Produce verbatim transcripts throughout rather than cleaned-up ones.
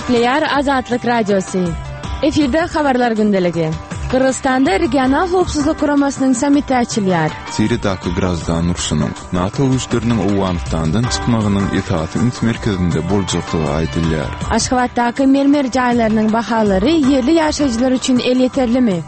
Nükleer Azatlık Radyosu. Efirde haberler gündeligi. Kırgızstanda regional hopsuzluk kuramasının samiti açılıyor. Siridaki Grazdan Nursunun NATO güçlerinin Owanistandan çıkmağının itaati ünt merkezinde bolcukluğu aydılıyor. Aşgabatdaki mermer jaylarının bahaları yerli yaşayıcılar için el yeterli mi?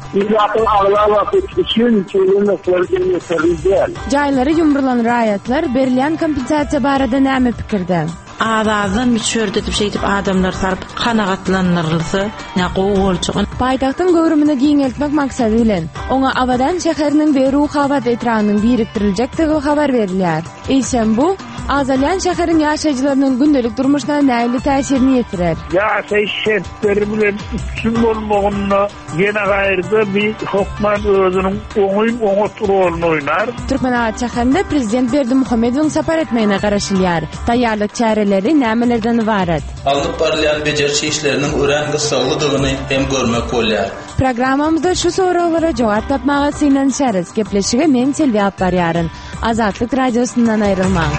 Jayları yumrulan rayatlar berilen kompensasiya barada näme pikirde? Ağzdan bir çördetip şey edip adamlar sarıp kanagatlanırlısı ne qoğulçuğun. Paytaxtın görümünü giňeltmek maksadı bilen ona Avadan şäheriniň we Ruhabat etranynyň birikdiriljekdigi habar berilýär. Eýsem bu Azalyan şäheriniň ýaşaýjylarynyň gündelik durmuşyna näme täsirini ýetirer? Ýaşaýyş şertleri bilen üstün bolmagyna ýene gaýrda bir hokman özüniň oňuň oňoturulyny oýnar. Türkmenagat şäherinde prezident Berdimuhamedowyň sapar etmegine garaşylýar. Taýýarlyk çäreleri nämelerden ibaret? Alyp barylýan bejerçi işleriniň ören gysgalydygyny hem görmek bolýar. Programmamızda şu sorulara cevap tapmağa sinanşarız. Gepleşige men Selvi Apparýaryn. Azatlyk radiosundan ayrılmaň.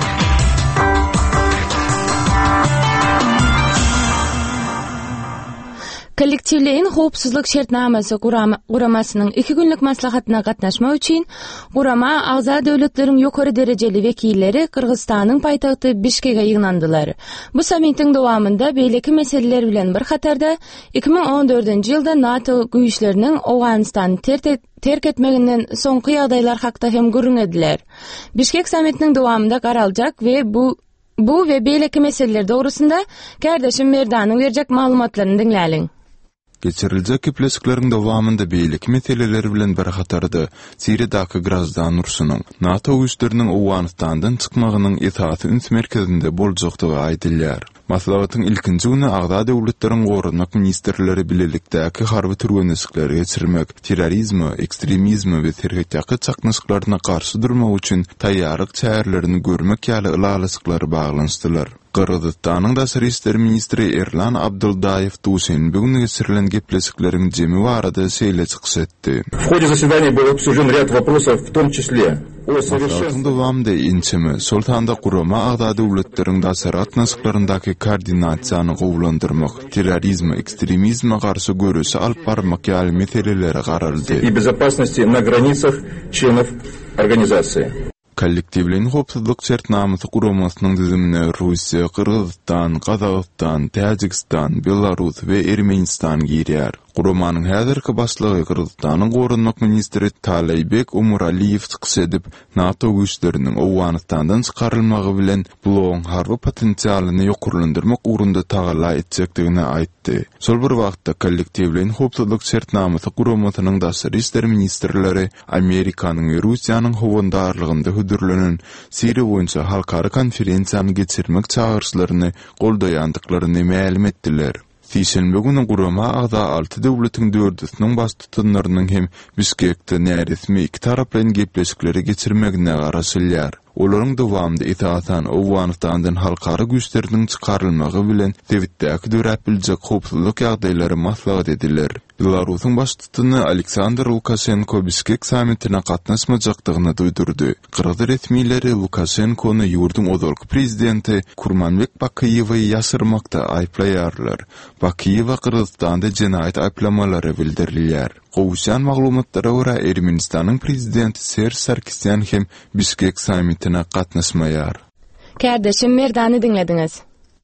Kollektivlerin hopsuzluk şertnamesi guramasynyň iki günlük maslahatyna gatnaşmak üçin gurama agza döwletlerin ýokary derejeli wekilleri Kırgızstanyň paýtagty Bişkek'e ýygnandylar. Bu sammitiň dowamında beýleki meseleler bilen bir hatarda iki bin on dördünji ýylda NATO güýçleriniň Owganistany terk etmeginden soňky ýagdaýlar hakda hem görüňediler. Bişkek sammitiniň dowamında garaljak we bu bu we beýleki meseleler dogrusunda Kardeşim Merdanyň berjek maglumatlaryny dinläliň. Geçiriljek kipleşikleriň dowamında beýleki meseleler bilen bir hatarda Siridaki Grazdan Nursunyň NATO güýçleriniň Owganistandan çykmagynyň itaati ünt merkezinde boljakdygy aýdylýar. Maslahatyň ilkinji güni agda döwletleriň gorunmak ministrleri bilelikdäki harby türgenişikleri geçirmek, terrorizmi, ekstremizmi we terhetjaka çaknaşyklaryna garşy durmak üçin taýýarlyk çärelerini görmek ýaly ılalysyklary baglanşdylar. Kırgızstanyň Daşary işler ministri Erlan Abduldayev Tuşin bugün geçirilen gepleşikleriň jemi barada şeýle çykyş etdi. В ходе заседания был обсужден ряд вопросов, в том числе о совершенствовании dowamda inçimi Sultanda gurama agda döwletleriň daşary atnaşyklaryndaky koordinasiýany gowlandyrmak, terrorizmi, ekstremizme garşy görüşi alyp barmak ýaly meseleleri garaldy. И безопасности на границах членов организации. Kollektivlerin hopsuzluk şertnamasy guramasynyň düzümine Russiýa, Kırgızstan, Kazakystan, Täjikistan, Belarus we Ermenistan girýär. Guramanyň häzirki başlygy Kırgızstanyň gorunmak ministri Talaybek Umuraliýew çykyş edip NATO güýçleriniň Owganistandan çykarylmagy bilen buloň harby potensialyny ýokurlandyrmak ugrunda tagala etjekdigini aýtdy. Şol bir wagtda kollektivlerin hopsuzluk şertnamasy guramasynyň daşary işler ministrleri Amerikanyň we Russiýanyň howandarlygynda hüdürlenen Siriýa boýunça halkara konferensiýany geçirmek çağırşlaryny goldaýandyklaryny ma'lum etdiler. Sişenbe günü gurama agda altı döwletiň dördüsiniň baş tutanlarynyň hem Bişkekde näresmi iki tarap bilen gepleşikleri geçirmegine garaşylýar. Olaryň dowamında itaatan Owganistandan halkara güýçleriniň çykarylmagy bilen Tewitdäki döräpiljek hopsuzlyk ýagdaýlary maslahat ediler. Belarusyň baş tutany Aleksandr Lukashenko Bişkek sammitine gatnaşmajakdygyny duýdurdy. Kırgız resmiýetleri Lukashenkony ýurdun ozalky prezidenti Kurmanbek Bakiýewy ýaşyrmakda aýplaýarlar. Bakiýewa Kırgızstanda jenaýat aýplamalary bildirilýär. Gowşan maglumatlara görä Ermenistanyň prezidenti Serj Sarkisyan hem Bişkek sammitine gatnaşmaýar. Kardeşim Merdany dinlediňiz.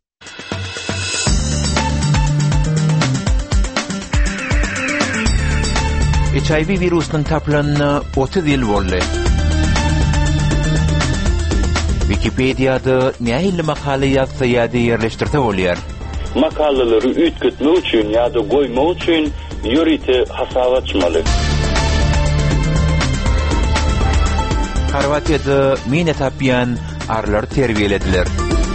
H I V virusynyň tapylanyna otuz ýyl boldy. Wikipediýada nähili makala ýazsa ýa-da ýerleşdirse bolýar. Makalary üýtgetmek üçin ýa-da goýmak üçin ýörite hasap açmaly. Horwatiýada mene tapýan arlar terbiýelediler.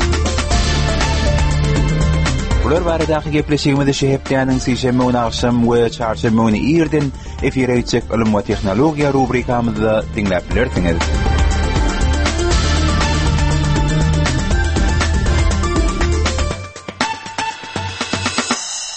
Bular baradaky gepleşigimizi şehepdäniň sişeme we akşam we çarşamba güni ýerden efire ýetjek ilim we tehnologiýa rubrikamyzda dinläp bilersiňiz.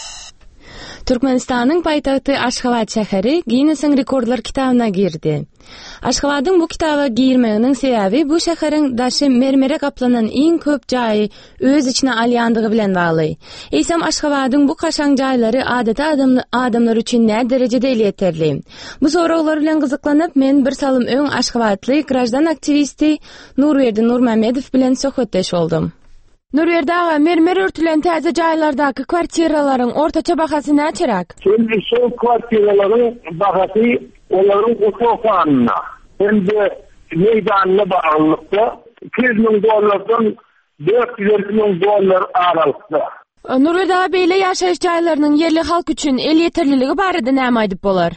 Türkmenistanyň paýtagty Aşgabat şäheri Guinness Rekordlar kitabyna girdi. Aşgabatyň bu kitaba girmeginiň sebäbi bu şäheriň daşy mermere gaplanan iň köp jaýy öz içine alýandygy bilen bagly. Eýsem Aşgabatyň bu gaşaň jaýlary adeta adam adamlar üçin nä derejede yeterli? Bu soraglary bilen gyzyklanyp men bir salym öň Aşgabatly grajdan aktivisti Nurberdi Nurmamedow bilen söhbetleş oldum. Nurberdi aga, mermer örtülen täze jaýlardaky kwartiralaryň ortaça bahasy näçerak? Şimdi şu kwartiralaryň bahasy olaryň otofanna hem de meydanına bağlılıkta iki yüz bin dolardan dört yüz bin dolar aralykda. Nurberdi aga, beýle ýaşaýyş jaýlarynyň yerli halk üçin el ýeterliligi barada näme aýdyp bolar?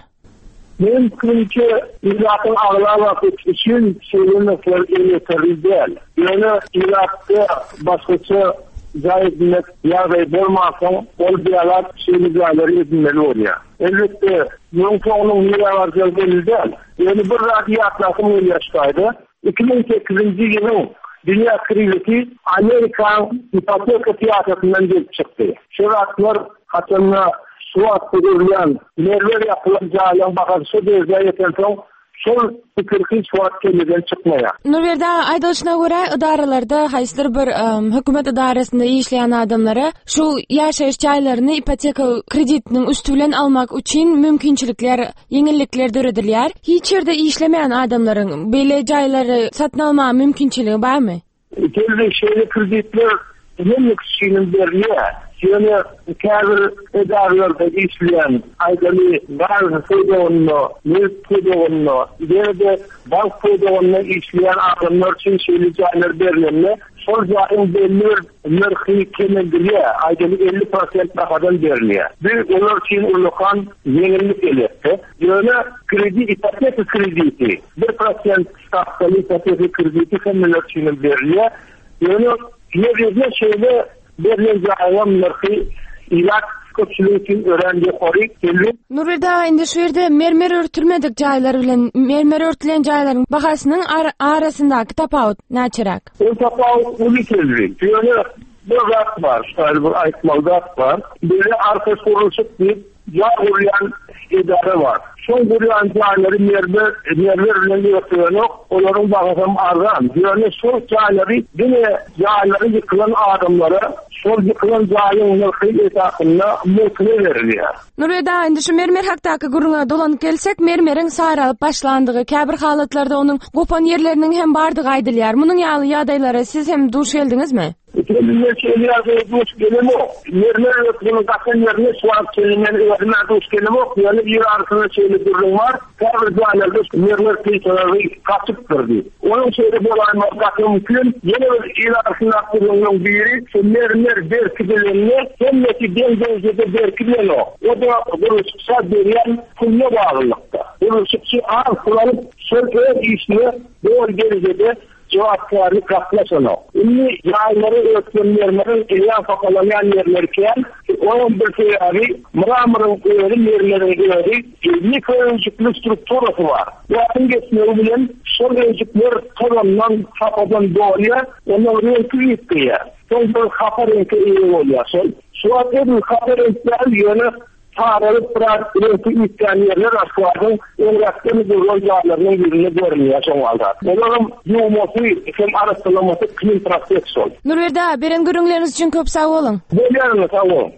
Men kimçe ilatyň aglar wagt üçin şeýleler ýeterli däl. Ýöne ilakda başgaça jaýyk ýagdaý bolmasa, ol biýalar şeýleler edilmeli bolýar. Elbetde, mümkin onun ýagar gelýär. Ýöne bir radiýatlaryň ýaşaýdy. iki bin sekizinji ýylyň dünýä krizisi Amerikan ipoteka piýasasynyň gelip çykdy. Şu wagtlar haçanna suat edilen mermer yapılan jaýlaryň bahasy derejede ýeten şol pikirki suat kelmeden çykmaýar. Nurberdi aýdylyşyna görä idaralarda haýsyr bir um, hökümet idarasynda işleýän adamlara şu ýaşaýyş jaýlaryny ipoteka kreditiniň üstü bilen almak üçin mümkinçilikler, ýeňillikler döredilýär. Hiç ýerde işlemeýän adamlaryň beýle jaýlary satyn alma mümkinçiligi barmy? Keldi şeýle kreditler ýeňillik üçin berilýär. Ýöne käbir edarlarda işleyen aýdaly gaz fedonno, neft fedonno, ýerde bank fedonno işleyen adamlar üçin şeýle jaýlar berilenler, şol jaýyň belli narhy kemegilýär, aýdaly elli prosent bahadan berilýär. Bir olar üçin ulukan ýeňillik elbetde. Ýöne kredi, ipoteka krediti, bir prosent stavkaly ipoteka krediti hemmeler üçin berilýär. Ýöne ýerde şeýle berilen jaýlaryň narhy ilak köpçüligi üçin örengi horik geldi. Nurberdi indi şu ýerde mermer örtülmedik jaýlar bilen mermer örtülen jaýlaryň bahasynyň ar- arasyndaky tapawut näçerak? O tapawut uly keldi. Ýöne bir zat bar, şaýry bir aýtmaly zat bar. Biri arka sorulşyk diýip ýa-da idare var. Şol buryan jaýlary mermer mermer bilen ýötürýär, olaryň bahasy arzan. Ýöne şol jaýlary dine jaýlary ýykylan adamlara şol ýykylan jaýyň narhy esasyna mutlu berilýär. Nurberdi indi şu mermer hakdaky guruna dolanyp gelsek, mermeriň saralyp başlandygy, käbir halatlarda onuň gopan ýerleriniň hem bardygy aýdylýar. Munyň ýaly ýagdaýlara siz hem duş geldingizmi? Kendine şeylerde duş gelimi yok. Mermer ötünün kakın yerine suat çeliğinin öğrenme duş gelimi yok. Yani bir arasında şeyli durum var. Kabir dualarda mermer kıyısaları kaçıp durdu. Onun şeyde bolaymak kakın mümkün. Yine bir il arasında durumun biri mermer berkidilenine kendisi dengezde berkidilen o. O da duruşuksa beriyen kulya bağlılıkta. Duruşuksa ağır kullanıp sörköy işine doğru gerizede cevapkarlı kaplasana. Ünlü jaýlary ötken yerlerin eýan fakalayan yerlerken on bir teýari mramyryň öýeri yerleriň öýeri mikroönjükli strukturasy var. Ýakyn geçmegi bilen şol önjükler tavandan hapadan dolýar, onlar reňki ýetýär. Şol bir hapa reňki bolýar. Şol şuat edil hapa reňkler ýöne taralyp birer reňki ýetýän yerler aşgabatyň öňräkden durgan jaýlarynyň birine görünýär şol wagtda. Olaryň ýuwmasy hem arasyndamasy kyn proses şol. Nurberdi, beren görüňleriniz üçin köp sag bolun. Bolýarmy, sag bolun.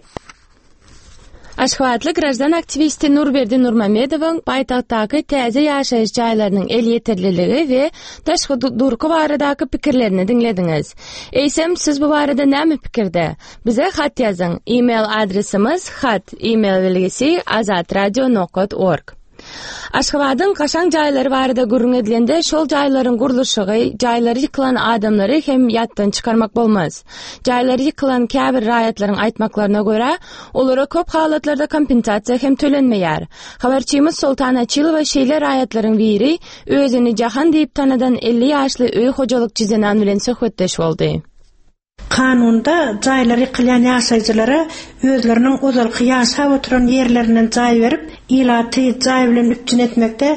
Aşgabatly grajdan aktivisti Nurberdi Nurmamedowyň paýtagtdaky täze ýaşaýyş jaýlarynyň el ýeterliligi we taşky durky baradaky pikirlerini dinlediňiz. Eýsem siz bu barada näme pikirde? Bize hat ýazyň. E-mail adresimiz hat e-mail belgisi azatradio nokta org. Aşgabatyň gaşaň jaýlary barada gurrun edilende şol jaýlaryň gurulşygy, jaýlary ýykylan adamlary hem ýatdan çykarmak bolmaz. Jaýlary ýykylan käbir raýatlaryň aýtmaklaryna görä, olara köp halatlarda kompensasiýa hem tölenmeýär. Habarçymyz Sultan Açylowa şeýle raýatlaryň biri özüni jahan diýip tanadan elli ýaşly öý hojalyk çizenan bilen söhbetleş boldy. Kanunda jaýlary ýykylan ýaşaýjylara özleriniň ozal ýaşap oturan ýerlerinden jaý berip, ilaty jaý bilen üpçün etmekde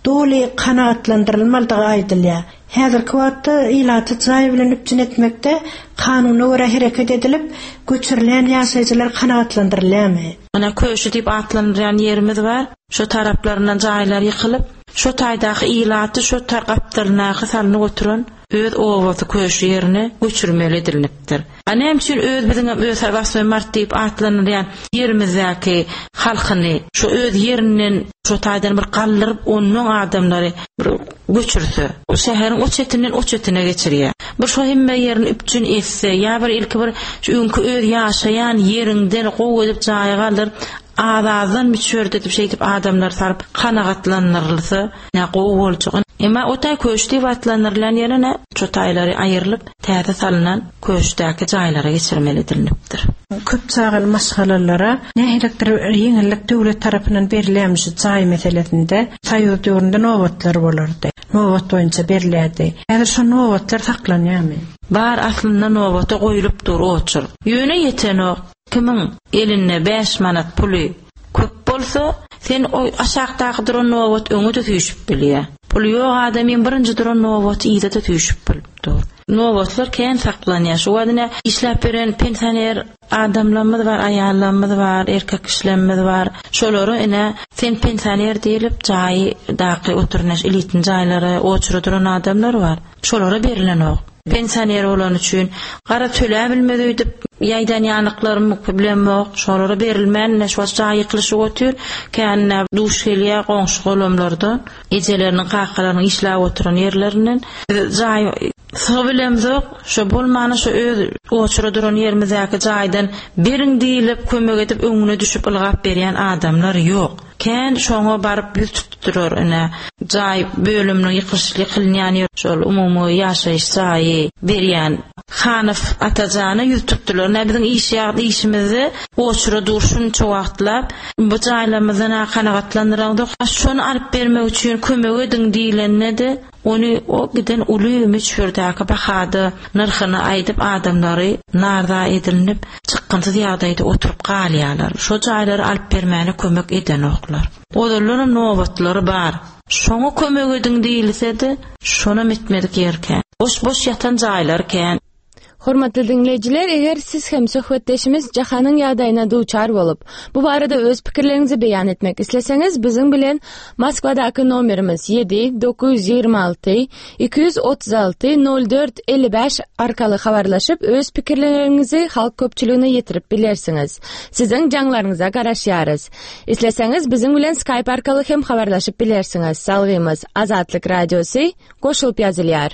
doly kanaatlandyrylmalydygy aýdylýar. Häzirki wagtda ilaty jaý bilen üpjün etmekde kanuny göre hereket edilip göçürilen ýaşaýjylar kanaatlandyrylýarmy? Ana köşü diýip atlanýan ýerimiz bar. Şo taraplaryndan jaýlar ýykylyp, şo taýdaky ilaty şo taraplarına salyny götüren öz owaty köşü ýerine göçürmeli edilipdir. Ana hemçin öz biziň öz Gasmoy Mart diýip atlanýan ýerimizdäki halkyny şo öz ýerinden şo taýdan bir gallyryp onuň adamlary bir göçürse, o şäheriň o çetinden o çetine geçirýär. Bir şo hemme ýerini üpjün etse, ýa bir ilki bir şu öňkü öz ýaşaýan ýerinden gowy edip jaýy galdyr azazdan miçörde diýip şey diýip adamlar sarıp kanagatlanyrylsa, ne gowy boljak. Emma o taý köşdi watlanyrlan ýerine şu taýlary aýrylyp, täze salynan köşdäki jaýlara geçirmeli edilipdir. Köp çağıl maşgalalara nähilekdir ýeňillik döwlet tarapyndan berilýän şu jaý meselesinde saýyz ýöründe nowatlar bolardy. Nowat boýunça berilýärdi. Häzir şu nowatlar saklanýarmy? Bar aslynda nowata goýulyp dur oçur. Ýöne ýeten o kimin eline beş manat puly köp bolsa, sen o aşagdaky duran nowat öňe düşüp bilýär. Puly ýok adamyň birinji duran nowat ýyda da düşüp bilipdir. Nowatlar kän saklanýar. Şu wadyna işläp beren pensioner adamlarymyz bar, aýallarymyz bar, erkek kişilerimiz bar. Şolary ene sen pensioner diýilip jaý daky oturnaş elitin jaýlary oçura duran adamlar bar. Şolara berilen ok. Pensioner olan üçin gara töle bilmedi diýip ýaýdan ýanyklarym problem ok. Şolara berilmän näşe jaý ýykylyşy götür, känne duşgelýä goňşy golamlardan ejelerini gaqalaryny işläp oturan ýerlerinden jaý Sobilem zok, şo bolmany şo öz oçura duran ýerimizdäki jaýdan beriň diýilip kömek edip öňüne düşüp ylgap berýän adamlar ýok. Kän şoňa baryp ýüz tutdurar ene jaý bölümni ýykyrşly kylynýan ýer şol umumy ýaşaýyş jaýy berýän Hanif atajana ýüz tutdular. Ne biziň iş ýagdy işimizi oçura durşun çoğatlap bu jaýlarymyzdan kanagatlandyrandyk. Şonu alyp bermek üçin kömek edin diýilende onu o giden uly meçhurdäki bahada narhyny aýdyp adamlary narda edilinip çykgynty ýagdaýda oturup galýarlar. Şo jaýlary alyp bermäne kömek eden oklar. Olaryň nowatlary bar. Şoňa kömek edin diýilsedi, şona mitmedik ýerken. Boş-boş ýatan jaýlar kän. Hormatly dinleyijiler, eger siz hem söhbetdeşimiz jahanyň ýagdaýyna duçar bolup, bu barada öz pikirleriňizi beýan etmek isleseňiz, biziň bilen Moskwadaky nomerimiz yedi dokuz yüz ýygrima alty iki yüz otuz alty nol dört elli beş arkaly habarlaşyp öz pikirleriňizi halk köpçüligine ýetirip bilersiňiz. Siziň jaňlaryňyza garaşýarys. Isleseňiz biziň bilen Skype arkaly hem habarlaşyp bilersiňiz. Salgymyz Azatlyk radiosy goşulyp ýazylýar.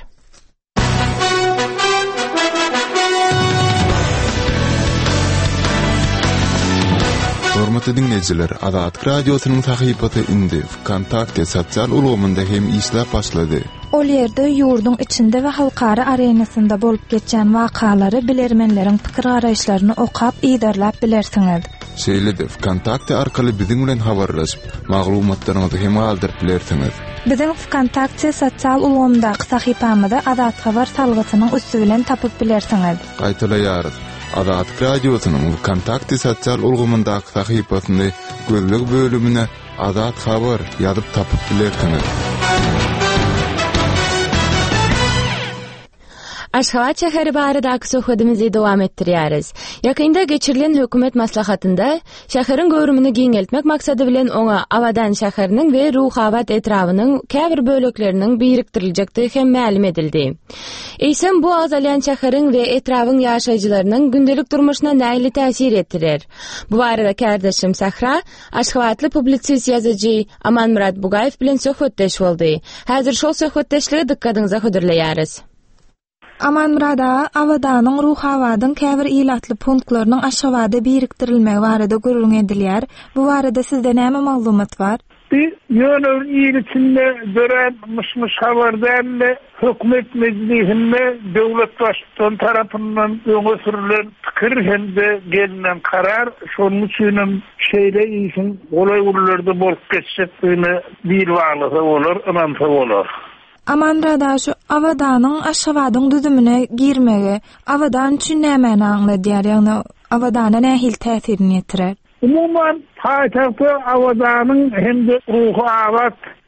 Hormatly dinleyijiler, Azatlyk radiosynyň sahypasy indi Kontakte sosial ulgamynda hem işläp başlady. Ol ýerde ýurduň içinde we halkara arenasynda bolup geçen wakalary bilermenleriň pikir garaýşlaryny okap ýydarlap bilersiňiz. Şeýle-de Kontakte arkaly biziň bilen habarlaşyp, maglumatlaryňyzy hem aldyryp bilersiňiz. Biziň Kontakte sosial ulgamyndaky sahypamyzda Azat habar salgysynyň üstü bilen tapyp bilersiňiz. Gaýtalaýarys. Azatlyk radiosynyň Kontakte sosial ulgamyndaky sahypasyny gözlük bölümine Azat habar ýazyp tapyp bilersiňiz. Aşgabat şäheri baradaky söhbetimizi dowam etdirýäris. Ýakynda geçirilen hökümet maslahatynda şäheriň görümini giňeltmek maksady bilen oňa Awadan şäheriniň we Ruhawat etrawynyň käbir bölekleriniň birikdiriljekdi hem ma'lum edildi. Eýsem bu azalyan şäheriň we etrawyň ýaşaýjylarynyň gündelik durmuşyna näçe täsir etdirer? Bu barada kardeşim Sahra, Aşgabatly publisist ýazyjy Amanmurad Bugaýew bilen söhbetdeş boldy. Häzir şol söhbetdeşligi dikkatiňize höderleýäris. Amanmurad Awadaның Ruhawadyň käbir ilatly punktlarynyň aşgabada birikdirilmegi barada görüň edilýär. Bu barada sizde näme maglumat bar? Ýönerin ýerinde gören mışmış habardan hökümet meclisinde döwlet başçylygy tarapyndan öňe sürülen pikir hemde gelinen karar şonuň üçin şeýle işin golay urlarda bolup geçýäkdigini bir wagtda bolar, anamsa bolar. Amanmurad şu Awadaның aşgabadyň düzümine girmegi, Awadan üçin näme aňladýar, ýagny Awadana nähil täsirini ýetirer? Umuman paýtagty Awadaның hemde Ruhawat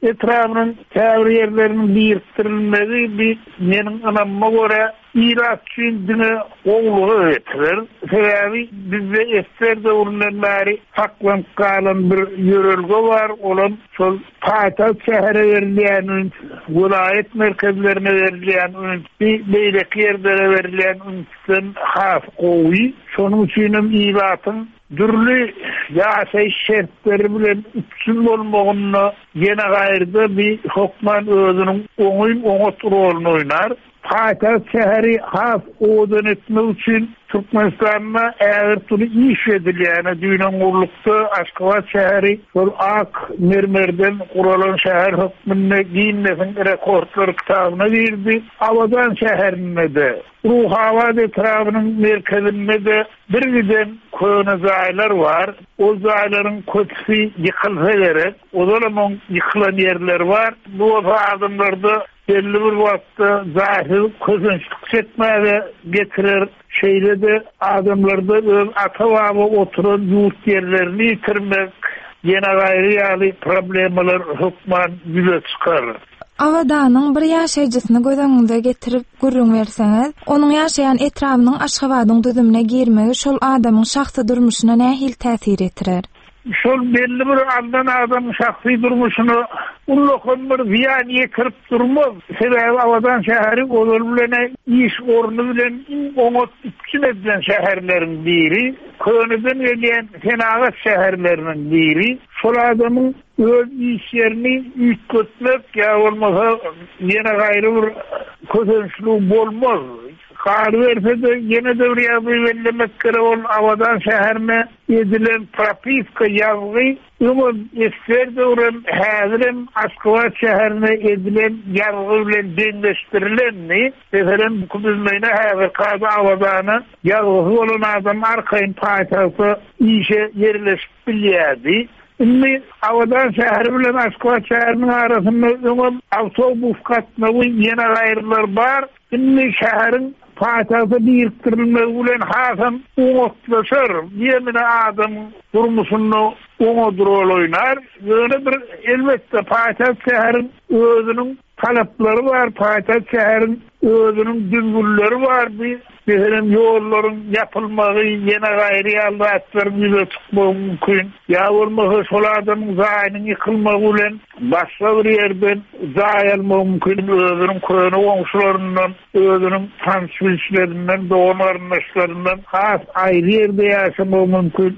etrafının täbir yerlerinin biriktirilmesi bir menin anamma göre İrak Çin'dini oğluğu öğretilir. Sebebi bizde eser devrinden beri saklanıp kalan bir yörülge var. Olan sol payitaht şehre verilen ünç, vilayet merkezlerine verilen ünç, bir beylek yerlere verilen ünçten haf kovi. Şonun içinim İrak'ın dürlü yaşay şertleri bilen ütsün olmağını yine gayrıda bir hokman özünün oğuyum oğut rolunu oynar. Payitaht şehri haf oğudan etmek için Türkmenistan'na eğer türlü iş ediliyene dünyanın urlukta Aşkabat şehri sol ak mermerden kuralan şehir hükmünne giyinmesin rekortları kitabına girdi. Avadan şehrine de Ruhavad etrafının merkezinde de bir giden köyüne zaylar var. O zayların kötüsü yıkılsa gerek. O zaman yıkılan yerler var. Bu adımlarda belli bir vakti zahir kızınçlık çekmeye getirir. Şeyde de adamlarda öz atavabı oturan yurt yerlerini yitirmek yine gayri yali problemler hükman güle çıkarır. Avadanın bir yaşayıcısını gözüňize getirip gurrun verseniz, onun yaşayan etrafının Aşgabatyň düzümine girmegi şol adamın şahsy durmuşuna nähil täsir ettirer? Şol belli bir andan adamın şahsy durmuşunu ullukun bir ziyan yetirip durmaz. Sebebi Avadan şehri olur bilene iş ornu bilen oňot için edilen şehirlerin biri, könüden gelen Fenagat şehirlerinin biri. Şol adamın öz iş yerini ütkötmek ya olmasa yine gayrı bir kötünçlüğü bolmaz. Kar verse de yine de riyazı bellemek kere ol Avadan şehrine edilen prapiska yazgı umum eser de uğran hazırım Aşkabat şehrine edilen yazgı ile denleştirilen ne? Efendim bu kuduzmayına hazır kadı Avadan'a yazgı olan adam arkayın payitahtı işe yerleşip bilyadi. Şimdi Avadan şehri ile Aşkabat şehrinin arasında umum avtobus katnağı yine gayrılar var. Şimdi şehrin payitahtı biriktirilmesi bilen hasam oňotlaşar. Yemine adam durmuşunu oňa rol oynar. Böyle bir elbette payitaht şehrin özünün talepleri var. Payitaht şehrin özünün düzgünleri var. Bir benim yolların yapılmağı yine gayri yalvatların yüze çıkmağı mümkün. Ya olmağı şol adamın zayının yıkılmağı bilen başka bir yerden zay almağı mümkün. Özünün köyünü komşularından, özünün tanışbilçilerinden, doğum arınlaşlarından has ayrı yerde yaşamağı mümkün.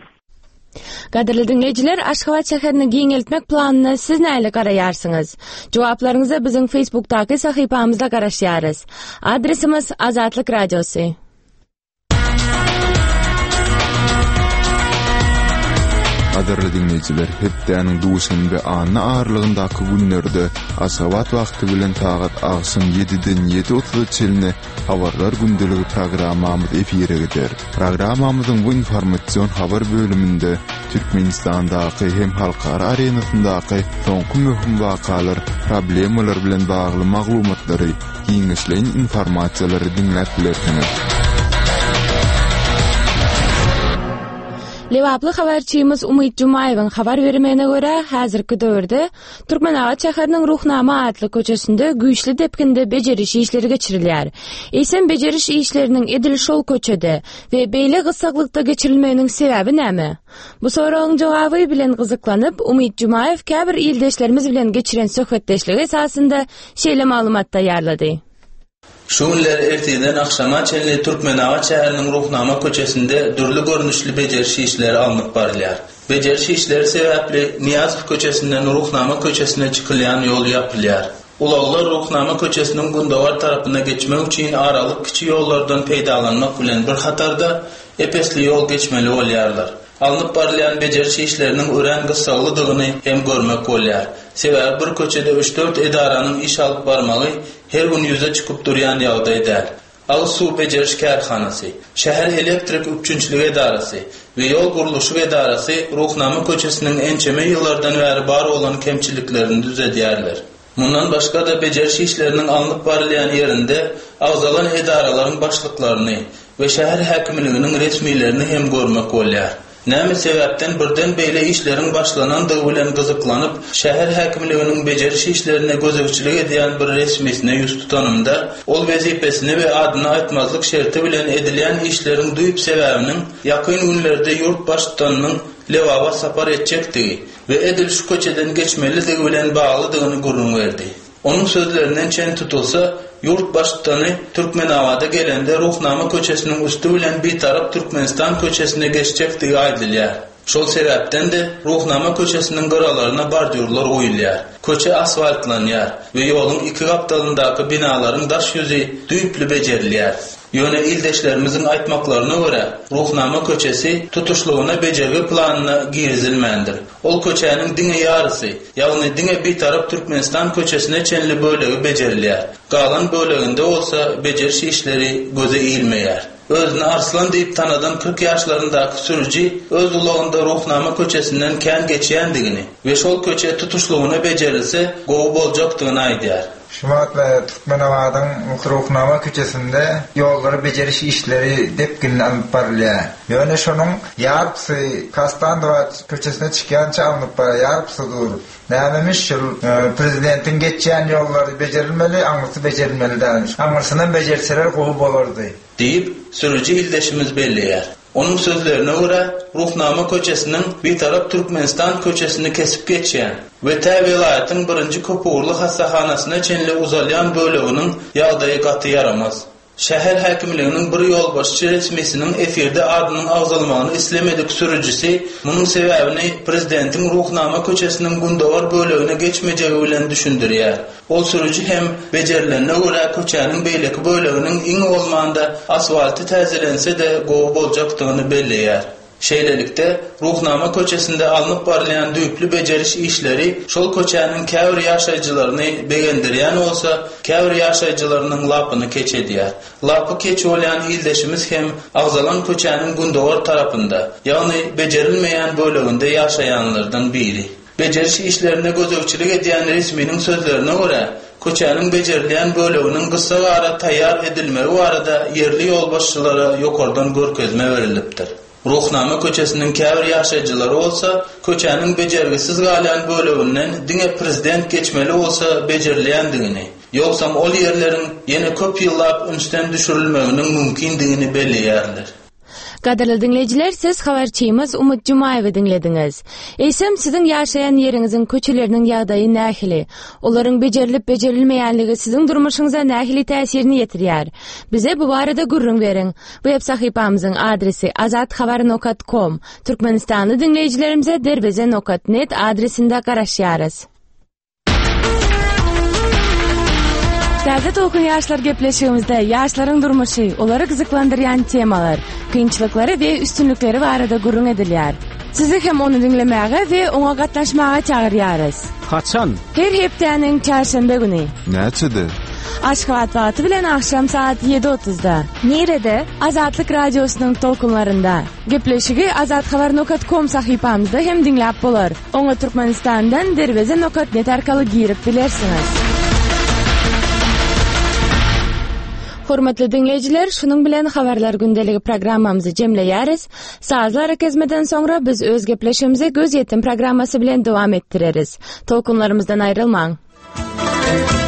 Gaderli dinleyijiler, Aşgabat şäherini giňeltmek planyny siz näle garaýarsyňyz? Jogaplaryňyzy biziň Facebookdaky sahypamyzda garaşýarys. Adresimiz Azatlyk Radiosu. Gaderli dinleyijiler, hepdäniň duşanbe anyny ağırlygyndaky günlerde Aşgabat wagty bilen tagat agşam ýediden ýedi otuz çelne habarlar gündeligi programmamyz efire gider. Programmamyzyň bu informatsion habar bölüminde Türkmenistandaky hem halkara arenasyndaky soňky möhüm wakalar, problemalar bilen bagly maglumatlary, giňişleýän informasiýalary dinläp bilersiňiz. Lewaply habarçymyz Umyt Jumaýewiň habar bermegine görä, häzirki döwürde Türkmenagat şäheriniň Ruhnama adly köçesinde güýçli depkinde bejeriş işleri geçirilýär. Eýsem bejeriş işleriniň edili şol köçede we beýle gyssaklykda geçirilmeginiň sebebi näme? Bu soragyň jogaby bilen gyzyklanyp Umyt Jumaýew käbir ildeşlerimiz bilen geçiren söhbetdeşligi esasında şeýle maglumat taýýarlady. Şuňlar erteden akşama çenli Türkmenagat şäheriniň Ruhnama köçesinde dürli görnüşli bejeriş işleri alınıp barylýar. Bejeriş işleri sebäpli Niýazow köçesinden Ruhnama köçesine çykylýan ýol ýapylýar. Ulaglar Ruhnama köçesiniň gündawar tarapyna geçmek üçin aralyk kiçi ýollardan peýdalanmak bilen bir hatarda epesli ýol geçmeli bolýarlar. Alınıp barylýan bejeriş işleriniň ören gyssalydygyny hem görmek bolýar. Sebäbi bir köçede üç dört edaranyň iş alyp barmagy her gün ýüze çykyp durýan ýagdaý däl. Al suw bejeriş kärhanasy, şäher elektrik üçinçilik edarasy we ýol guruluşy edarasy Ruhnama köçesiniň ençeme ýyllardan bäri bar bolan kemçiliklerini düzeltýärler. Mundan başga da bejeriş işleriniň alınıp barylýan ýerinde agzalan edaralaryň başlyklaryny we şäher häkimliginiň resmiýlerini hem görmek bolýar. Näme sebäpden birden beýle işleriň başlanandygy bilen gyzyklanyp, şäher häkimliginiň bejeriş işlerine gözegçilik edýän bir resmisine ýüz tutanymda, ol wezipesini we adyny aýtmazlyk şerti bilen edilýän işleriň duýup sebäbiniň ýakyn günlerde ýurt başçylygynyň Lewaba sapar etjekdigi we edil şu köçeden geçmelidigi bilen baglydygyny görünýärdi. Onun sözlerinden çen tutulsa, yurt başçylygy Türkmenawada gelende Ruhnama köçesiniň üstü bilen bir tarap Türkmenistan köçesine geçecekdigi aýdylýar. Şol sebäpden de Ruhnama köçesiniň gyralaryna bardürler goýulýar. Köçe asfaltlanýar we ýoluň iki gapdalyndaky binalaryň daş ýüzi düýüpli bejerilýär. Ýöne ildeşlerimizin aýtmaklaryna görä, Ruhnama köçesi tutuşlugyna bejergi planyna girizilmendir. Ol köçäniň diňe ýarysy, ýagny diňe bir tarap Türkmenistan köçesine çenli bölegi bejerilýär. Galan böleginde bolsa bejeriş işleri göze iýilmeýär. Özüni arslan diýip tanadan kırk ýaşlaryndaky sürüji öz ulagynda Ruhnama köçesinden kän geçýändigini we şol köçe tutuşlugyna bejerilse gowy boljakdygyny aýdýar. Şumat ve Türkmenawa'dan Ruhnama köçesinde yolları beceriş işleri depkinle alıp barılýar. Ýöne şonuň ýarpsy Kastandova köçesine çykýança alıp barýar, ýarpsydyr. Nämemiş şol prezidentin geçýän ýollary bejerilmeli, aňyrsy bejerilmeli dälmiş. Aňyrsyny bejerseler gowy bolardy diýip sürüji ildeşimiz belliýär. Onun sözlerine göre Ruhnama köçesinin bir taraf Türkmenistan köçesini kesip geçýän we tä vilayatyň birinji köpürli hassahanasyna çenli uzalýan böleginiň ýagdaýy gaty yaramaz. Şäher häkimliginiň bir ýolbaşçy resmisiniň efirde adynyň agzalmagyny islemedik sürüjisi munyň sebäbini prezidentiň Ruhnama köçesiniň gündewar bölegine geçmejegi bilen düşündirýär. Ol sürüji hem bejerilene görä köçäniň beýleki böleginiň iň bolmanda asfalty täzelense de gowy boljakdygyny belliýär. Şeýlelikde Ruhnama köçesinde alınıp barlayan düýüplü bejeriş işleri şol köçäniň käbir ýaşaýjylaryny begendirýän bolsa, käbir ýaşaýjylarynyň lapyny keçedýär. Lapy keç bolýan ildeşimiz hem agzalan köçäniň gündewar tarapynda, ýagny bejerilmeýän böleginde ýaşaýanlardan biri. Bejeriş işlerine gözegçilik edýän resminiň sözlerine görä, köçäniň bejerilýän böleginiň gysa gara taýýar edilmegi barada yerli ýolbaşçylara ýokardan görkezme berilipdir. Ruhnama köçesiniň käbir ýaşaýjylary bolsa, köçäniň bejergisiz galýan böleginden diňe prezident geçmeli bolsa bejerilýändigini, ýoksam ol ýerleriň ýene köp ýyllap ünsden düşürilmeginiň mümkindigini belliýärler. Gaderli dinleyijiler, siz habarçyymyz Umut Jumayewy dinlediňiz. Eýsem siziň ýaşaýan ýeriňiziň köçeleriniň ýagdaýy nähili, olaryň bejerilip bejerilmeýänligi siziň durmuşyňyza nähili täsirini ýetirýär. Bize bu barada gurrun beriň. Web sahypamyzyň adresi azat habar nokta com. Türkmenistany dinleyijilerimize derbeze nokta net adresinde garaşýarys. Täze tolkun ýaşlar gepleşigimizde ýaşlaryň durmuşy, olary gyzyklandyrýan temalar, kynçylyklary we üstünlikleri barada gurrun edilýär. Sizi hem onu dinlemäge we oňa gatnaşmaga çagyrýarys. Haçan? Her hepdeniň çarşembe güni. Näçede? Aşgabat wagty bilen akşam saat ýedi otuzda. Nerede? Azatlyk radiosynyň tolkunlarında. Gepleşigi azat habar nokta com sahypamyzda hem dinläp bolar. Oňa Türkmenistandan derbeze nokta net arkaly girip bilersiňiz. Hormatly dinleyijiler, şunun bilen habarlar gündeligi programmamyzy jemleýäris. Sazlar kezmeden soňra biz öz gepleşimize göz ýetim programmasy bilen dowam etdireriz. Tolkunlarymyzdan aýrylmaň.